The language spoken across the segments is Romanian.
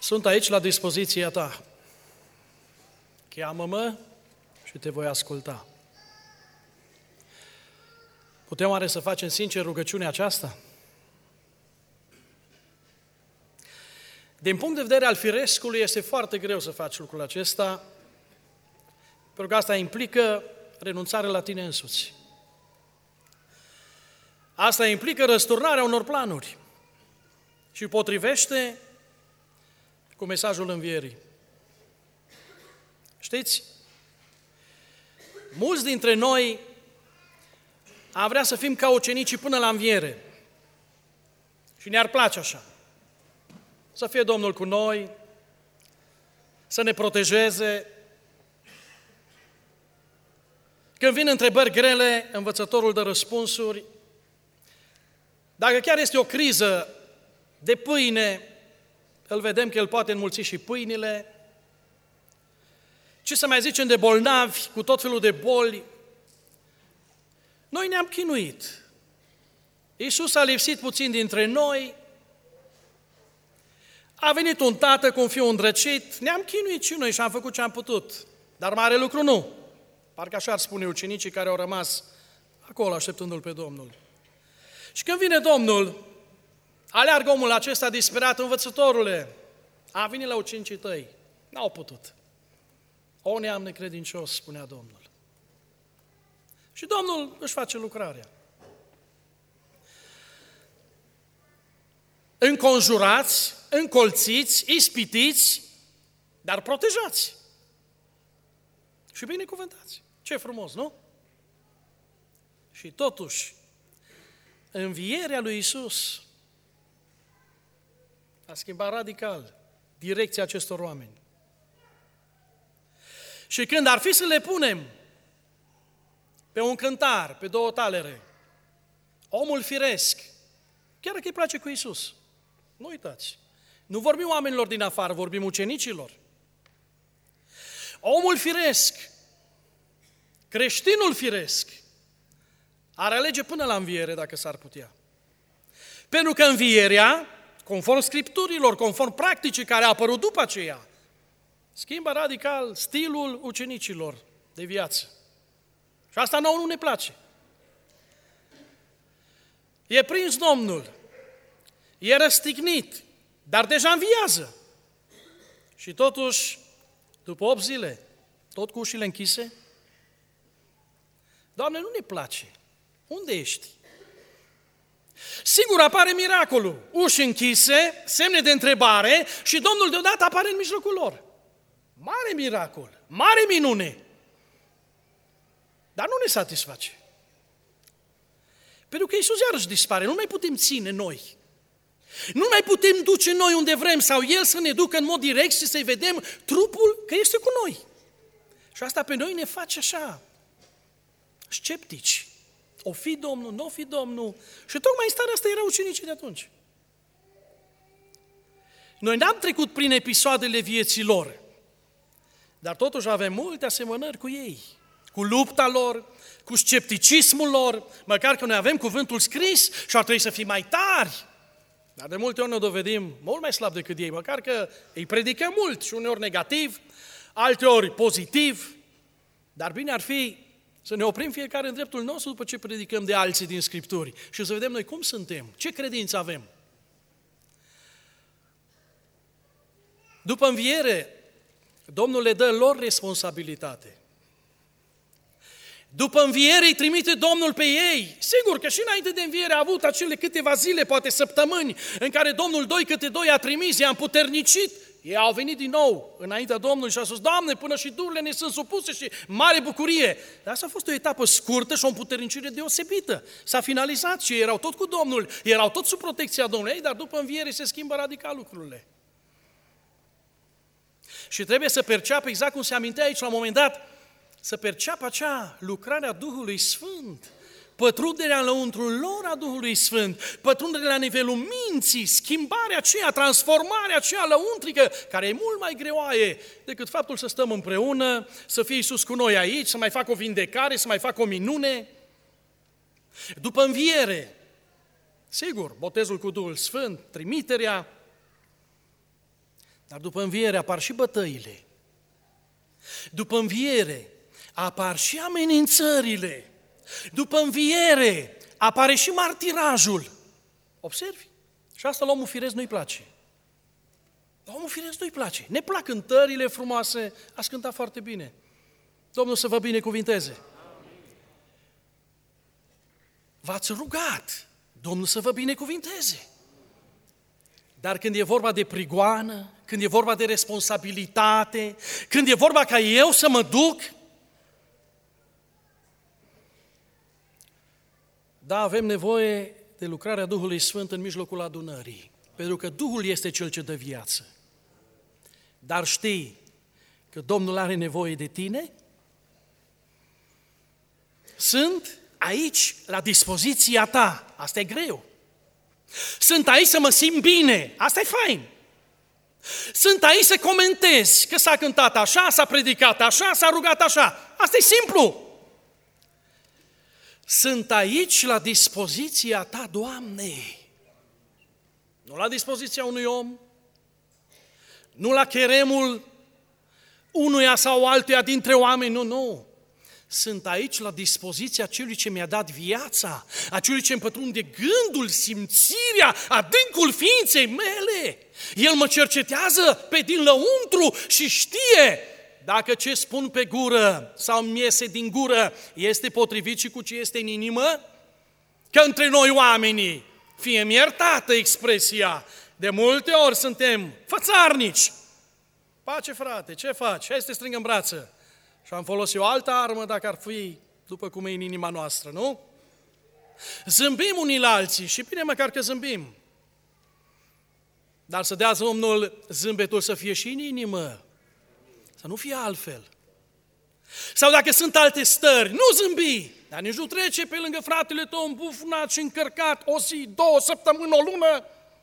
Sunt aici la dispoziția ta. Cheamă-mă și te voi asculta. Putem oare să facem sincer rugăciunea aceasta? Din punct de vedere al firescului, este foarte greu să faci lucrul acesta, pentru că asta implică renunțare la tine însuți. Asta implică răsturnarea unor planuri și potrivește cu mesajul învierii. Știți, mulți dintre noi am vrea să fim ca ucenicii până la înviere și ne-ar place așa. Să fie Domnul cu noi, să ne protejeze. Când vin întrebări grele, învățătorul dă răspunsuri. Dacă chiar este o criză de pâine, îl vedem că el poate înmulți și pâinile. Ce să mai zicem de bolnavi, cu tot felul de boli? Noi ne-am chinuit. Iisus a lipsit puțin dintre noi, a venit un tată cu un fiu îndrăcit, ne-am chinuit și noi și am făcut ce am putut. Dar mare lucru nu. Parcă așa ar spune ucenicii care au rămas acolo așteptându-L pe Domnul. Și când vine Domnul, aleargă omul acesta disperat: învățătorule, a venit la ucenicii tăi, n-au putut. O neam necredincios, spunea Domnul. Și Domnul își face lucrarea. Înconjurați, încolțiți, ispitiți, dar protejați. Și binecuvântați. Ce frumos, nu? Și totuși, învierea lui Iisus a schimbat radical direcția acestor oameni. Și când ar fi să le punem pe un cântar, pe două talere, omul firesc, chiar dacă îi place cu Iisus, nu uitați, nu vorbim oamenilor din afară, vorbim ucenicilor. Omul firesc, creștinul firesc, ar alege până la înviere dacă s-ar putea. Pentru că învierea, conform Scripturilor, conform practicii care a apărut după aceea, schimbă radical stilul ucenicilor de viață. Și asta nouă nu ne place. E prins Domnul, e răstignit, dar deja înviază. Și totuși, după 8 zile, tot cu ușile închise, Doamne, nu ne place. Unde ești? Sigur, apare miracolul. Uși închise, semne de întrebare și Domnul deodată apare în mijlocul lor. Mare miracol, mare minune. Dar nu ne satisface. Pentru că Iisus iarăși dispare, nu mai putem ține noi. Nu mai putem duce noi unde vrem sau El să ne ducă în mod direct și să-i vedem trupul că este cu noi. Și asta pe noi ne face așa, sceptici. O fi Domnul, nu o fi Domnul. Și tocmai în starea asta erau ucenicii de atunci. Noi n-am trecut prin episoadele vieții lor, dar totuși avem multe asemănări cu ei, cu lupta lor, cu scepticismul lor, măcar că noi avem cuvântul scris și ar trebui să fim mai tari. Dar de multe ori ne dovedim mult mai slab decât ei, măcar că îi predicăm mult și uneori negativ, alteori pozitiv, dar bine ar fi să ne oprim fiecare în dreptul nostru după ce predicăm de alții din Scripturi și să vedem noi cum suntem, ce credință avem. După înviere, Domnul le dă lor responsabilitate. După înviere îi trimite Domnul pe ei. Sigur că și înainte de înviere a avut acele câteva zile, poate săptămâni, în care Domnul 2 câte 2 a trimis, i-a împuternicit. Ei au venit din nou înaintea Domnului și a spus: Doamne, până și durile ne sunt supuse și mare bucurie. Dar asta a fost o etapă scurtă și o împuternicire deosebită. S-a finalizat și ei erau tot cu Domnul, erau tot sub protecția Domnului, dar după înviere se schimbă radical lucrurile. Și trebuie să perceapă, exact cum se amintea aici la un moment dat, să perceapă acea lucrare a Duhului Sfânt, pătrunderea înăuntrul lor a Duhului Sfânt, pătrunderea la nivelul minții, schimbarea aceea, transformarea aceea lăuntrică, care e mult mai greoaie decât faptul să stăm împreună, să fie Iisus cu noi aici, să mai facă o vindecare, să mai facă o minune. După înviere, sigur, botezul cu Duhul Sfânt, trimiterea, Dar după înviere apar și bătăile. După înviere apar și amenințările. După înviere apare și martirajul. Observi? Și asta la omul firesc nu-i place. La omul firesc nu-i place. Ne plac cântările frumoase, ați cântat foarte bine. Domnul să vă binecuvinteze. V-ați rugat, Domnul să vă binecuvinteze. Dar când e vorba de prigoană, când e vorba de responsabilitate, când e vorba ca eu să mă duc, da, avem nevoie de lucrarea Duhului Sfânt în mijlocul adunării, pentru că Duhul este Cel ce dă viață. Dar știi că Domnul are nevoie de tine? Sunt aici, la dispoziția ta. Asta e greu. Sunt aici să mă simt bine. Asta e fain. Sunt aici să comentez că s-a cântat așa, s-a predicat așa, s-a rugat așa. Asta e simplu. Sunt aici la dispoziția ta, Doamne. Nu la dispoziția unui om, nu la cheremul unuia sau altuia dintre oameni, nu. Sunt aici la dispoziția celui ce mi-a dat viața, a celui ce îmi pătrunde gândul, simțirea, adâncul ființei mele. El mă cercetează pe din lăuntru și știe dacă ce spun pe gură sau mi iese din gură este potrivit și cu ce este în inimă. Că între noi oamenii, fie-mi iertată expresia, de multe ori suntem fățarnici. Pace, frate, ce faci? Hai să te strâng în brață. Și am folosit o altă armă dacă ar fi după cum e în inima noastră, nu? Zâmbim unii la alții și bine măcar că zâmbim. Dar să dea Domnul zâmbetul să fie și în inimă, să nu fie altfel. Sau dacă sunt alte stări, nu zâmbi, dar nici nu trece pe lângă fratele tău îmbufnat și încărcat o zi, 2 săptămâni, o lună.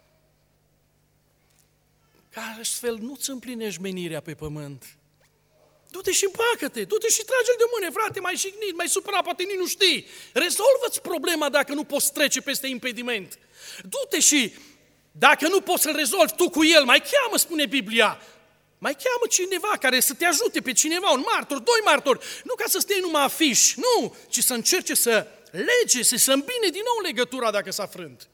Ca astfel nu-ți împlinești menirea pe pământ. Du-te și împacă-te, du-te și trage-l de mâne, frate, mai jignit, mai supărat, poate nici nu știi. Rezolvă-ți problema dacă nu poți trece peste impediment. Du-te și, dacă nu poți să-l rezolvi tu cu el, mai cheamă, spune Biblia, mai cheamă cineva care să te ajute pe cineva, un martor, 2 martori, nu ca să stai numai afiș, nu, ci să încerce să lege, să îmbine din nou legătura dacă s-a frânt.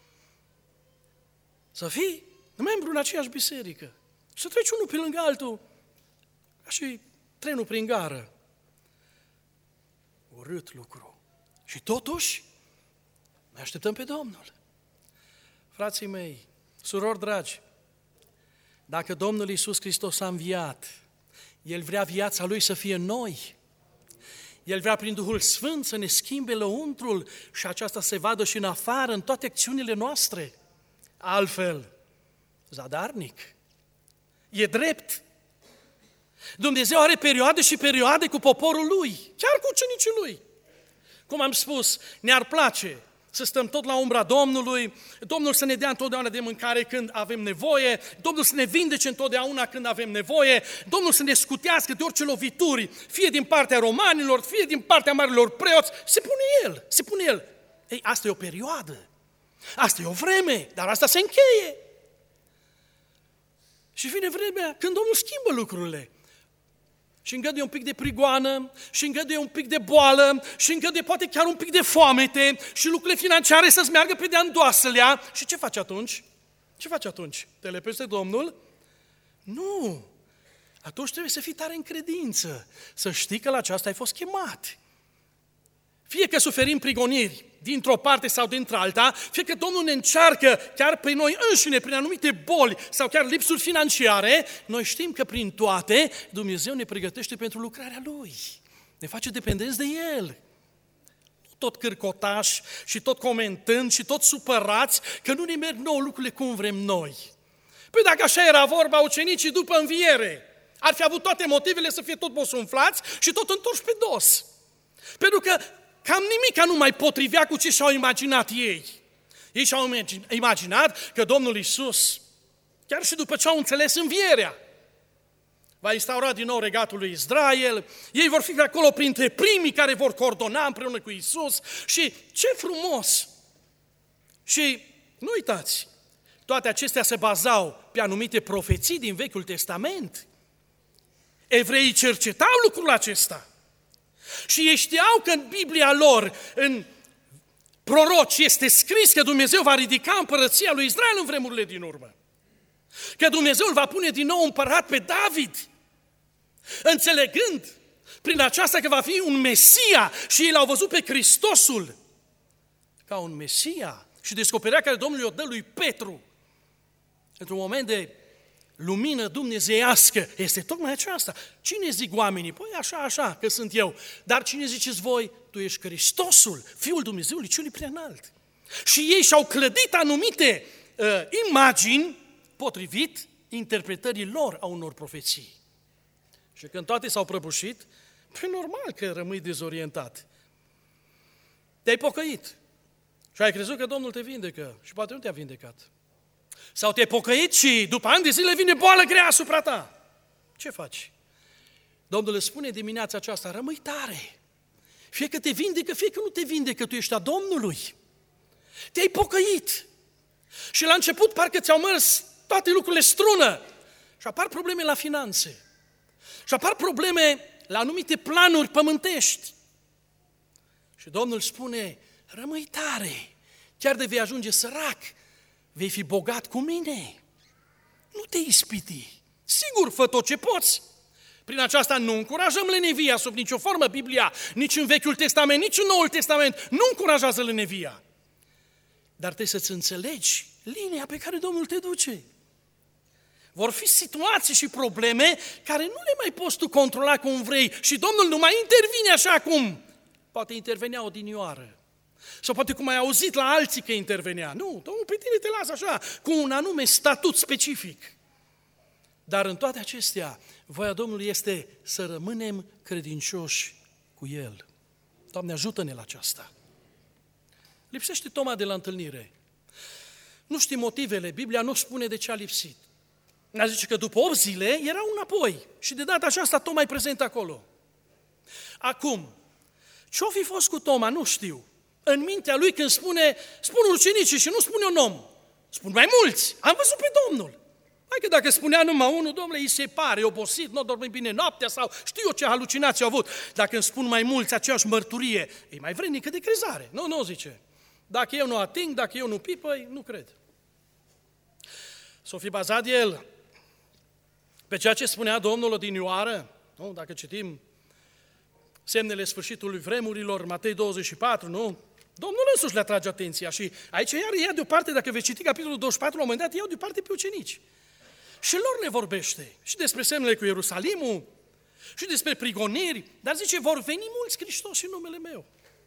Să fii membru în aceeași biserică, să treci unul pe lângă altul, ca și trenul prin gară. Urât lucru. Și totuși, ne așteptăm pe Domnul. Frații mei, surori dragi, dacă Domnul Iisus Hristos a înviat, El vrea viața Lui să fie în noi. El vrea prin Duhul Sfânt să ne schimbe lăuntrul și aceasta se vadă și în afară, în toate acțiunile noastre. Altfel, zadarnic. E drept. Dumnezeu are perioade și perioade cu poporul Lui, chiar cu ucenicii Lui. Cum am spus, ne-ar place să stăm tot la umbra Domnului, Domnul să ne dea întotdeauna de mâncare când avem nevoie, Domnul să ne vindece întotdeauna când avem nevoie, Domnul să ne scutească de orice lovituri, fie din partea romanilor, fie din partea marilor preoți, se pune El. Ei, asta e o perioadă, asta e o vreme, dar asta se încheie. Și vine vremea când Domnul schimbă lucrurile. Și îngăduie un pic de prigoană, și îngăduie un pic de boală, și îngăduie poate chiar un pic de foamete, și lucrurile financiare să-ți meargă pe de-a îndoaselea. Și ce faci atunci? Ce faci atunci? Te lepezi de Domnul? Nu! Atunci trebuie să fii tare în credință, să știi că la aceasta ai fost chemat. Fie că suferim prigoniri dintr-o parte sau dintr-alta, fie că Domnul ne încearcă chiar pe noi înșine, prin anumite boli sau chiar lipsuri financiare, noi știm că prin toate Dumnezeu ne pregătește pentru lucrarea Lui. Ne face dependenți de El. Nu tot cârcotași și tot comentând și tot supărați că nu ne merg nouă lucrurile cum vrem noi. Păi dacă așa era vorba, ucenicii după înviere ar fi avut toate motivele să fie tot bosunflați și tot întorși pe dos. Pentru că cam nimic nu mai potrivea cu ce și-au imaginat ei. Ei și-au imaginat că Domnul Iisus, chiar și după ce au înțeles învierea, va instaura din nou regatul lui Israel, ei vor fi acolo printre primii care vor coordona împreună cu Iisus și ce frumos! Și nu uitați Toate acestea se bazau pe anumite profeții din Vechiul Testament. Evreii cercetau lucrul acesta. Și ei știau că în Biblia lor, în proroci, este scris că Dumnezeu va ridica împărăția lui Israel în vremurile din urmă. Că Dumnezeu îl va pune din nou împărat pe David. Înțelegând prin aceasta că va fi un Mesia și ei l-au văzut pe Hristosul ca un Mesia. Și descoperirea care Domnul i-o dă lui Petru într-un moment de lumină dumnezeiască este tocmai aceasta. Cine zic oamenii? Păi așa, că sunt eu. Dar cine ziceți voi? Tu ești Hristosul, Fiul Dumnezeului celui preanalt. Și ei și-au clădit anumite imagini potrivit interpretării lor a unor profeții. Și când toate s-au prăbușit, păi normal că rămâi dezorientat. Te-ai pocăit și ai crezut că Domnul te vindecă și poate nu te-a vindecat. Sau te-ai pocăit și după ani de zile vine boală grea asupra ta. Ce faci? Domnul îți spune dimineața aceasta, rămâi tare. Fie că te vindecă, fie că nu te vindecă, tu ești a Domnului. Te-ai pocăit. Și la început parcă ți-au mers toate lucrurile strună. Și apar probleme la finanțe. Și apar probleme la anumite planuri pământești. Și Domnul spune, rămâi tare. Chiar de vei ajunge sărac, vei fi bogat cu mine. Nu te ispiti. Sigur, fă tot ce poți. Prin aceasta nu încurajăm lenevia sub nicio formă. Biblia, nici în Vechiul Testament, nici în Noul Testament, nu încurajează lenevia. Dar trebuie să-ți înțelegi linia pe care Domnul te duce. Vor fi situații și probleme care nu le mai poți tu controla cum vrei și Domnul nu mai intervine așa cum poate intervenea odinioară. Sau poate cum ai auzit la alții că intervenea. Nu, Domnul pe tine te lasă așa, cu un anume statut specific. Dar în toate acestea, voia Domnului este să rămânem credincioși cu El. Doamne, ajută-ne la aceasta. Lipsește Toma de la întâlnire. Nu știm motivele, Biblia nu spune de ce a lipsit. Ne zice că după 8 zile erau înapoi și de data aceasta Toma e prezent acolo. Acum, ce-o fi fost cu Toma, nu știu. În mintea lui când spun ucenicii și nu spune un om, spun mai mulți, am văzut pe Domnul. Hai că dacă spunea numai unul, Domnule, îi se pare, e obosit, nu dorme bine noaptea sau știu eu ce halucinații au avut. Dacă îmi spun mai mulți aceeași mărturie, e mai vrednică de crezare. Nu, zice. Dacă eu nu ating, dacă eu nu pipăi, nu cred. S-o fi bazat el pe ceea ce spunea Domnul odinioară, nu? Dacă citim semnele sfârșitului vremurilor, Matei 24, nu? Domnul însuși le atrage atenția și aici iar ia deoparte, dacă veți citi capitolul 24, la un moment dat, iau deoparte pe ucenici. Și lor le vorbește și despre semnele cu Ierusalimul și despre prigoniri, dar zice, vor veni mulți Hristoși în numele meu.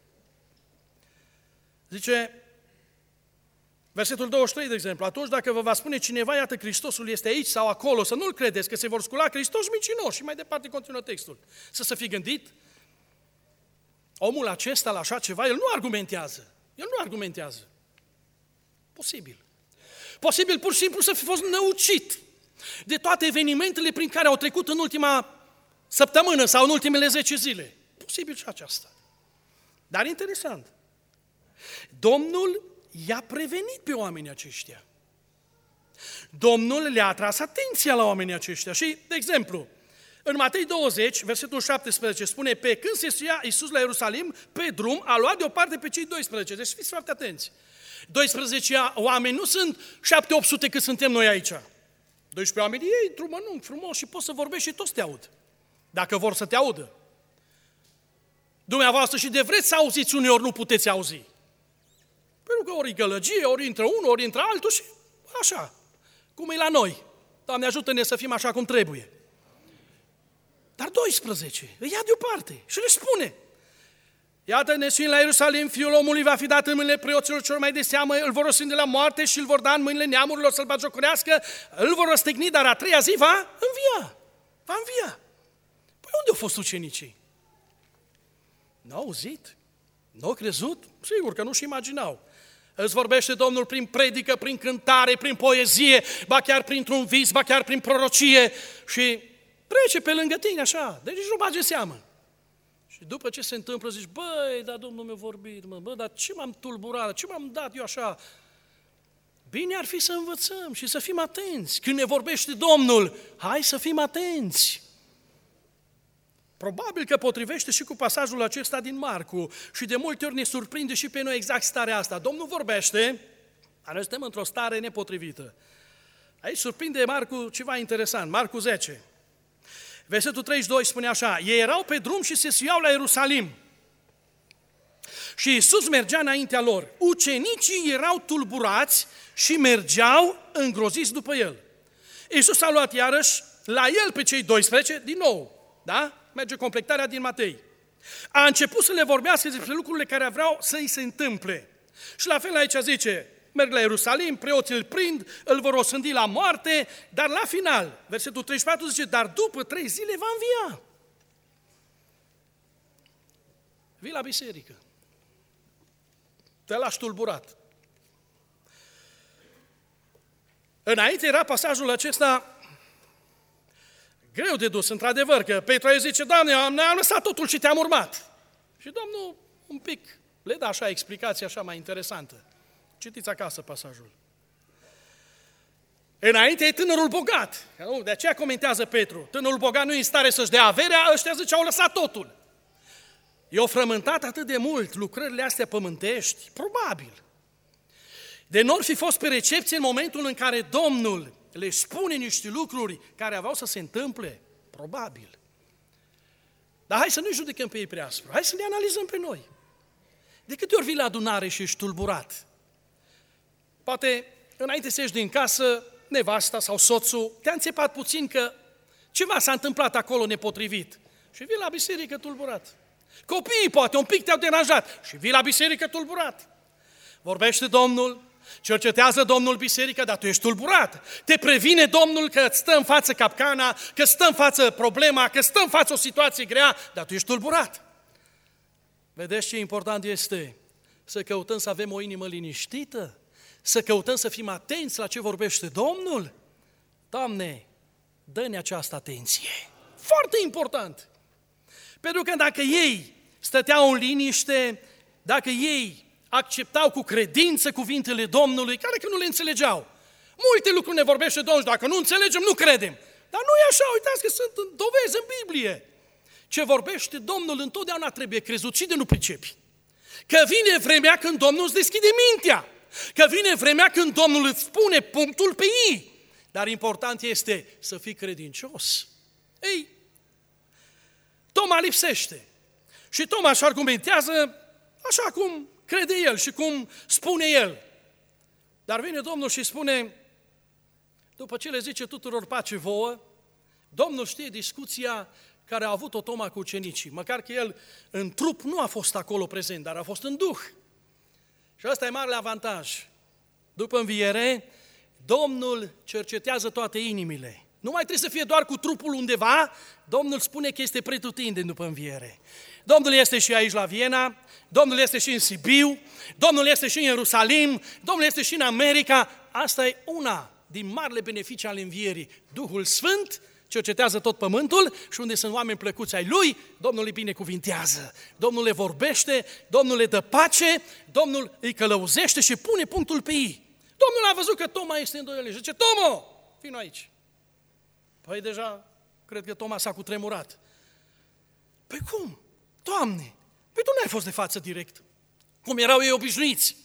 Zice, versetul 23, de exemplu, atunci dacă vă va spune cineva, iată, Hristosul este aici sau acolo, să nu-l credeți, că se vor scula Hristoși mincinoși. Și mai departe continuă textul. Să se fi gândit, omul acesta la așa ceva, el nu argumentează. Posibil. Posibil pur și simplu să fi fost năucit de toate evenimentele prin care au trecut în ultima săptămână sau în ultimele 10 zile. Posibil și aceasta. Dar interesant. Domnul i-a prevenit pe oamenii aceștia. Domnul le-a atras atenția la oamenii aceștia. Și, de exemplu, în Matei 20, versetul 17, spune, pe când se suia Iisus la Ierusalim, pe drum, a luat deoparte pe cei 12. Deci fiți foarte atenți. 12 oameni nu sunt 700-800 cât suntem noi aici. 12 oameni ei, într-un mănânc frumos și poți să vorbești și toți te aud. Dacă vor să te audă. Dumneavoastră și de vreți să auziți uneori nu puteți auzi. Pentru că ori gălăgie, ori intră unul, ori intră altul și așa. Cum e la noi. Doamne, ajută-ne să fim așa cum trebuie. Dar 12 îi ia deoparte și le spune, iată-ne și la Ierusalim, Fiul omului va fi dat în mâinile preoților celor mai de seamă, îl vor răsinde la moarte și îl vor da în mâinile neamurilor să-l batjocorească, îl vor răstigni, dar a 3-a zi va învia. Păi unde au fost ucenicii? N-au auzit? N-au crezut? Sigur că nu-și imaginau. Îți vorbește Domnul prin predică, prin cântare, prin poezie, ba chiar printr-un vis, ba chiar prin prorocie și trece pe lângă tine așa, deci nici nu bage seamă. Și după ce se întâmplă zici, băi, dar Domnul mi-a vorbit, dar ce m-am tulburat, ce m-am dat eu așa? bine ar fi să învățăm și să fim atenți. Când ne vorbește Domnul, hai să fim atenți. Probabil că potrivește și cu pasajul acesta din Marcu și de multe ori ne surprinde și pe noi exact starea asta. Domnul vorbește, dar noi suntem într-o stare nepotrivită. Aici surprinde Marcu ceva interesant, Marcu 10. Versetul 32 spune așa: ei erau pe drum și se suiau la Ierusalim. Și Iisus mergea înaintea lor. Ucenicii erau tulburați și mergeau îngroziți după el. Iisus a luat iarăși la el pe cei 12, din nou, da? Merge completarea din Matei. A început să le vorbească despre lucrurile care vreau să îi se întâmple. Și la fel aici zice, merg la Ierusalim, preoții îl prind, îl vor osândi la moarte, dar la final, versetul 34 zice, dar după 3 zile va învia. Vii la biserică. Te lași tulburat. Înainte era pasajul acesta greu de dus, într-adevăr, că Petru îi zice, Doamne, am lăsat totul și te-am urmat. Și Domnul un pic le dă așa explicație așa mai interesantă. Citiți acasă pasajul. Înainte e tânărul bogat. De aceea comentează Petru. Tânărul bogat nu e în stare să-și dea averea, ăștia zice, au lăsat totul. I-au frământat atât de mult lucrările astea pământești? Probabil. De n-or fi fost pe recepție în momentul în care Domnul le spune niște lucruri care aveau să se întâmple? Probabil. Dar hai să nu-i judecăm pe ei prea aspru. Hai să le analizăm pe noi. De câte ori vii la adunare și ești tulburat? Poate înainte să ieși din casă, nevasta sau soțul te-a înțepat puțin că ceva s-a întâmplat acolo nepotrivit. Și vii la biserică tulburat. Copiii poate un pic te-au deranjat și vii la biserică tulburat. Vorbește Domnul, cercetează Domnul biserica, dar tu ești tulburat. Te previne Domnul că îți stă în față capcana, că stă în față problema, că stă în față o situație grea, dar tu ești tulburat. Vedeți ce important este? Să căutăm să avem o inimă liniștită, să căutăm să fim atenți la ce vorbește Domnul. Doamne, dă-ne această atenție. Foarte important. Pentru că dacă ei stăteau în liniște, dacă ei acceptau cu credință cuvintele Domnului, care că nu le înțelegeau. Multe lucruri ne vorbește Domnul, dacă nu înțelegem, nu credem. Dar nu e așa, uitați că sunt dovezi în Biblie. Ce vorbește Domnul întotdeauna trebuie crezut și de nu pricepi. Că vine vremea când Domnul îți deschide mintea. Că vine vremea când Domnul îți spune punctul pe ei. Dar important este să fii credincios. Ei, Toma lipsește. Și Toma își argumentează așa cum crede el și cum spune el. Dar vine Domnul și spune, după ce le zice tuturor pace vouă, Domnul știe discuția care a avut-o Toma cu ucenicii, măcar că el în trup nu a fost acolo prezent, dar a fost în duh. Și ăsta e marele avantaj. După înviere, Domnul cercetează toate inimile. Nu mai trebuie să fie doar cu trupul undeva, Domnul spune că este pretutindeni după înviere. Domnul este și aici la Viena, Domnul este și în Sibiu, Domnul este și în Ierusalim, Domnul este și în America. Asta e una din marile beneficii ale învierii. Duhul Sfânt cercetează tot pământul și unde sunt oameni plăcuți ai Lui, Domnul îi binecuvintează. Domnul le vorbește, Domnul le dă pace, Domnul îi călăuzește și pune punctul pe ei. Domnul a văzut că Toma este îndoielnic și zice, Tomo, vino aici. Păi deja, cred că Toma s-a cutremurat. Păi cum? Doamne, păi tu n-ai fost de față direct, cum erau ei obișnuiți.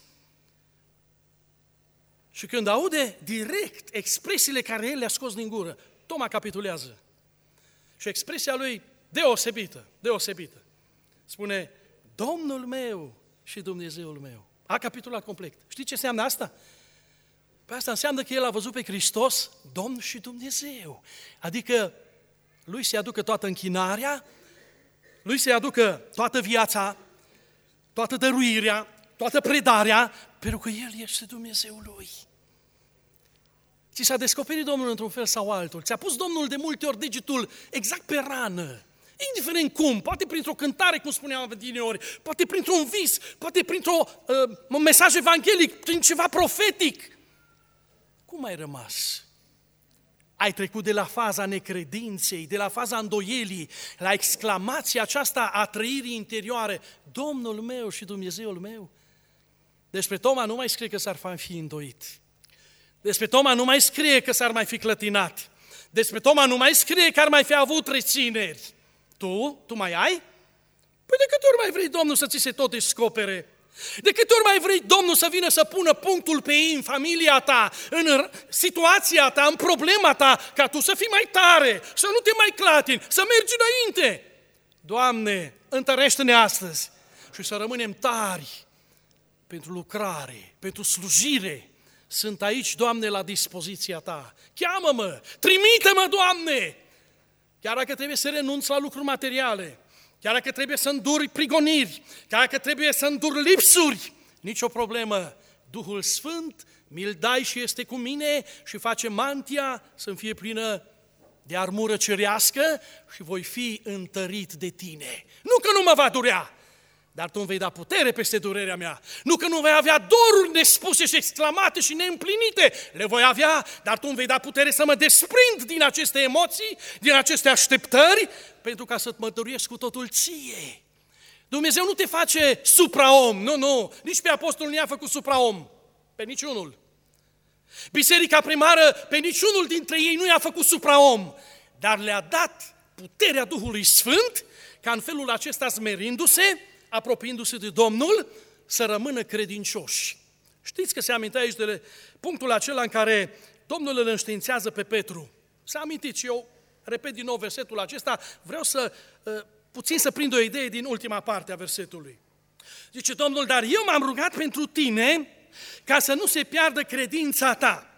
Și când aude direct expresiile care el le-a scos din gură, Toma capitulează. Și expresia lui deosebită. Spune, Domnul meu și Dumnezeul meu. A capitulat complet. Știi ce înseamnă asta? Păi asta înseamnă că el a văzut pe Hristos, Domn și Dumnezeu. Adică lui se aducă toată închinarea, lui se aducă toată viața, toată dăruirea, toată predarea, pentru că El este Dumnezeul lui. Ți s-a descoperit Domnul într-un fel sau altul, ți-a pus Domnul de multe ori degetul exact pe rană, indiferent cum, poate printr-o cântare, cum spuneam adineori, poate printr-un vis, poate printr-un mesaj evanghelic, prin ceva profetic. Cum ai rămas? Ai trecut de la faza necredinței, de la faza îndoielii, la exclamația aceasta a trăirii interioare, Domnul meu și Dumnezeul meu. Despre Toma nu mai scrie că s-ar fi îndoit. Despre Toma nu mai scrie că s-ar mai fi clătinat. Despre Toma nu mai scrie că ar mai fi avut rețineri. Tu mai ai? Păi de câte ori mai vrei, Domnul, să ți se tot descopere? De câte ori mai vrei, Domnul, să vină să pună punctul pe ei în familia ta, în situația ta, în problema ta, ca tu să fii mai tare, să nu te mai clatini, să mergi înainte? Doamne, întărește-ne astăzi și să rămânem tari pentru lucrare, pentru slujire. Sunt aici, Doamne, la dispoziția Ta. Cheamă-mă, trimite-mă, Doamne! Chiar dacă trebuie să renunț la lucruri materiale, chiar dacă trebuie să îndur prigoniri, chiar dacă trebuie să îndur lipsuri, nicio problemă. Duhul Sfânt mi-l dai și este cu mine și face mantia să-mi fie plină de armură cerească și voi fi întărit de Tine. Nu că nu mă va durea, dar Tu îmi vei da putere peste durerea mea. Nu că nu vei avea doruri nespuse și exclamate și neîmplinite. Le voi avea, dar Tu îmi vei da putere să mă desprind din aceste emoții, din aceste așteptări, pentru ca să-ți mărturisesc cu totul Ție. Dumnezeu nu te face supraom, nu, nici pe apostol nu i-a făcut supraom, pe niciunul. Biserica primară, pe niciunul dintre ei nu i-a făcut supraom, dar le-a dat puterea Duhului Sfânt, ca în felul acesta, smerindu-se, apropiindu-se de Domnul, să rămână credincioși. Știți că se amintea aici de punctul acela în care Domnul îl înștiințează pe Petru. S-a amintit și eu, repet din nou versetul acesta, vreau să puțin să prind o idee din ultima parte a versetului. Zice Domnul, dar eu m-am rugat pentru tine ca să nu se piardă credința ta.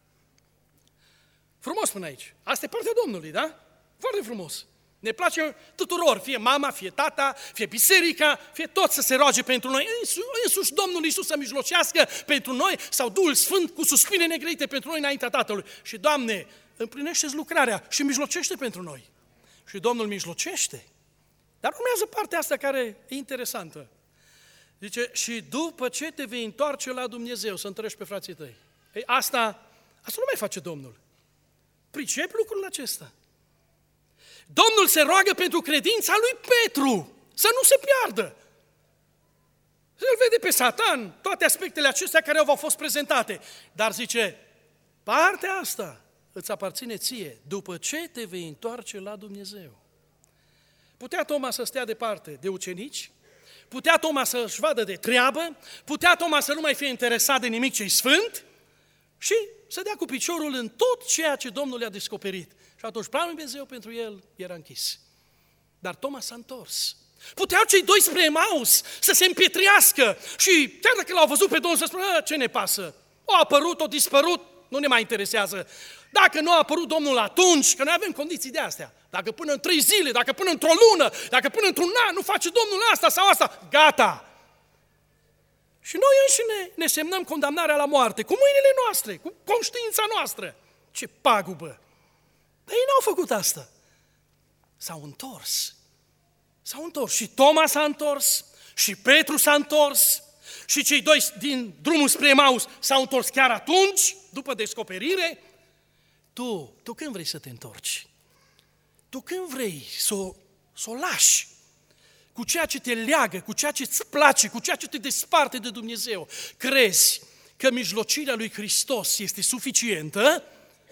Frumos până aici. Asta e partea Domnului, da? Foarte frumos. Ne place tuturor, fie mama, fie tata, fie biserica, fie toți să se roage pentru noi. Însuși Domnul Iisus să mijlocească pentru noi sau Duhul Sfânt cu suspine negrite pentru noi înaintea Tatălui. Și, Doamne, împlinește-ți lucrarea și mijlocește pentru noi. Și Domnul mijlocește. Dar urmează partea asta care e interesantă. Zice, și după ce te vei întoarce la Dumnezeu, să întărești pe frații tăi. Ei, asta nu mai face Domnul. Pricep lucrul acesta. Domnul se roagă pentru credința lui Petru, să nu se piardă. El vede pe Satan toate aspectele acestea care au fost prezentate. Dar zice, partea asta îți aparține ție, după ce te vei întoarce la Dumnezeu. Putea Toma să stea departe de ucenici, putea Toma să-și vadă de treabă, putea Toma să nu mai fie interesat de nimic ce-i sfânt și să dea cu piciorul în tot ceea ce Domnul le-a descoperit. Și atunci planul Lui Dumnezeu pentru el era închis. Dar Toma s-a întors. Puteau cei doi spre Emaus să se împietrească și chiar dacă l-au văzut pe Domnul să spună, ce ne pasă? O apărut, o dispărut, nu ne mai interesează. Dacă nu a apărut Domnul atunci, că noi avem condiții de astea, dacă până în 3 zile, dacă până într-o lună, dacă până într-un an nu face Domnul asta sau asta, gata! Și noi înșine ne semnăm condamnarea la moarte, cu mâinile noastre, cu conștiința noastră. Ce pagubă! Dar ei n-au făcut asta. S-au întors. S-au întors. Și Toma s-a întors, și Petru s-a întors, și cei doi din drumul spre Emaus s-au întors chiar atunci, după descoperire. Tu când vrei să te întorci? Tu când vrei să o lași? Cu ceea ce te leagă, cu ceea ce îți place, cu ceea ce te desparte de Dumnezeu. Crezi că mijlocirea lui Hristos este suficientă?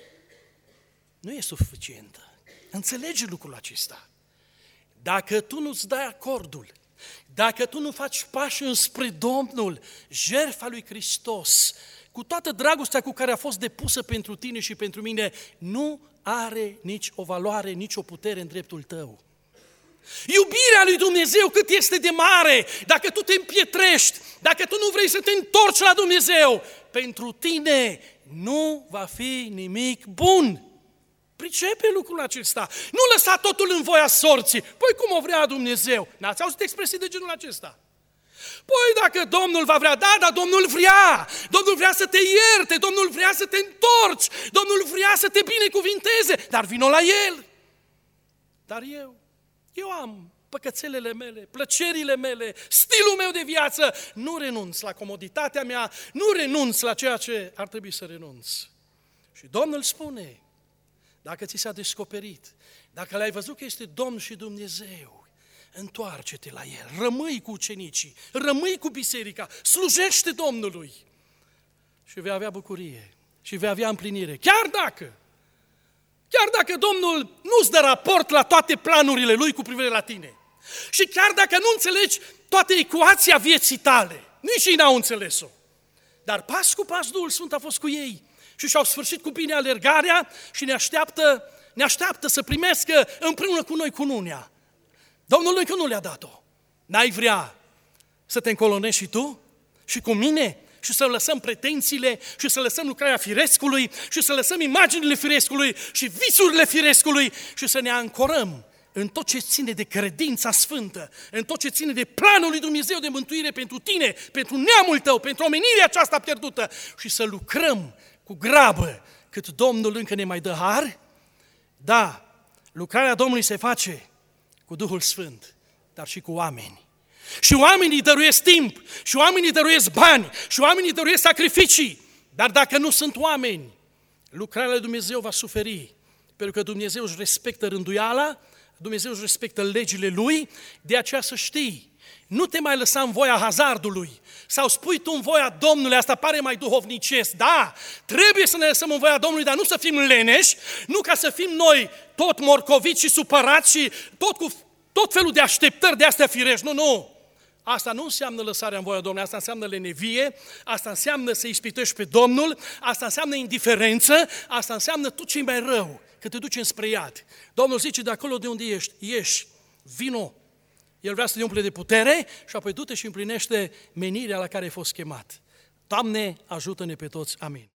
Nu e suficientă. Înțelegi lucrul acesta. Dacă tu nu-ți dai acordul, dacă tu nu faci pași înspre Domnul, jertfa lui Hristos, cu toată dragostea cu care a fost depusă pentru tine și pentru mine, nu are nici o valoare, nici o putere în dreptul tău. Iubirea lui Dumnezeu cât este de mare, dacă tu te împietrești, dacă tu nu vrei să te întorci la Dumnezeu, pentru tine nu va fi nimic bun. Pricepe lucrul acesta. Nu lăsa totul în voia sorții. Păi cum o vrea Dumnezeu? N-ați auzit expresii de genul acesta? Păi dacă Domnul va vrea, da, Domnul vrea. Domnul vrea să te ierte, Domnul vrea să te întorci, Domnul vrea să te binecuvinteze, dar vino la El. Dar eu am păcățelele mele, plăcerile mele, stilul meu de viață. Nu renunț la comoditatea mea, nu renunț la ceea ce ar trebui să renunț. Și Domnul spune, dacă ți s-a descoperit, dacă l-ai văzut că este Domn și Dumnezeu, întoarce-te la El, rămâi cu ucenicii, rămâi cu biserica, slujește Domnului și vei avea bucurie. și vei avea împlinire. Chiar dacă Domnul nu-ți dă raport la toate planurile Lui cu privire la tine. Și chiar dacă nu înțelegi toată ecuația vieții tale, nici ei n-au înțeles-o. Dar pas cu pas Duhul Sfânt a fost cu ei și și-au sfârșit cu bine alergarea și ne așteaptă să primească împreună cu noi cununia. Domnul încă nu le-a dat-o. N-ai vrea să te încolonești și tu și cu mine și să lăsăm pretențiile și să lăsăm lucrarea firescului și să lăsăm imaginile firescului și visurile firescului și să ne ancorăm în tot ce ține de credința sfântă, în tot ce ține de planul lui Dumnezeu de mântuire pentru tine, pentru neamul tău, pentru omenirea aceasta pierdută și să lucrăm cu grabă cât Domnul încă ne mai dă har? Da, lucrarea Domnului se face cu Duhul Sfânt, dar și cu oameni. Și oamenii dăruiesc timp, și oamenii dăruiesc bani, și oamenii dăruiesc sacrificii. Dar dacă nu sunt oameni, lucrarea lui Dumnezeu va suferi, pentru că Dumnezeu își respectă rânduiala, Dumnezeu își respectă legile Lui, de aceea să știi, nu te mai lăsa în voia hazardului, sau spui tu în voia Domnului, asta pare mai duhovnicesc, da, trebuie să ne lăsăm în voia Domnului, dar nu să fim leneși, nu ca să fim noi tot morcoviți și supărați și tot felul de așteptări de astea firești, nu. Asta nu înseamnă lăsarea în voia Domnului, asta înseamnă lenevie, asta înseamnă să ispitești pe Domnul, asta înseamnă indiferență, asta înseamnă tot ce-i mai rău, că te duci înspre iad. Domnul zice, de acolo de unde ieși, vino. El vrea să te umple de putere și apoi du-te și împlinește menirea la care ai fost chemat. Doamne, ajută-ne pe toți, amin.